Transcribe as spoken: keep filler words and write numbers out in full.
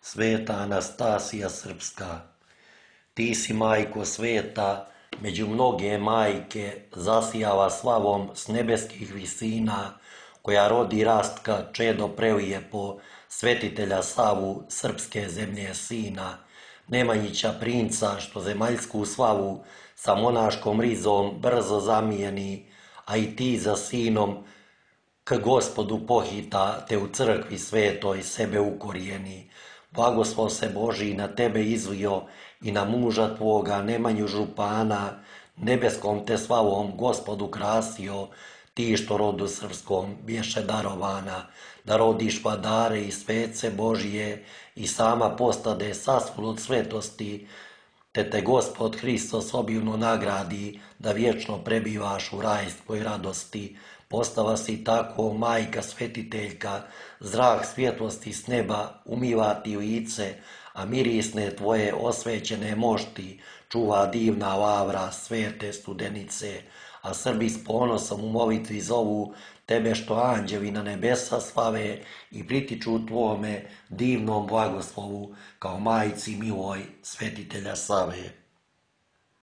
Sveta Anastasija Srpska, ti si majko sveta, među mnoge majke zasijava slavom s nebeskih visina, koja rodi rastka čedo prelije po svetitelja Savu srpske zemlje sina, Nemanjića princa što zemaljsku slavu sa monaškom rizom brzo zamijeni, a i ti za sinom k Gospodu pohita, te u crkvi svetoj sebe ukorijeni. Blagoslov se Božji na tebe izlio i na muža tvoga Nemanju župana, nebeskom te slavom Gospodu krasio, ti što rodu srpskom bješe darovana, da rodiš vladare i svece Božije i sama postade sasvul od svetosti, te te Gospod Hristos obilno nagradi, da vječno prebivaš u rajskoj radosti. Postala si tako majka svetiteljka, zrak svjetlosti s neba umiva ti lice, a mirisne tvoje osvećene mošti čuva divna lavra svete studenice, a Srbi s ponosom u molitvi zovu tebe što anđeli na nebesa slave i pritiču tvome divnom blagoslovu kao majci miloj svetitelja Save.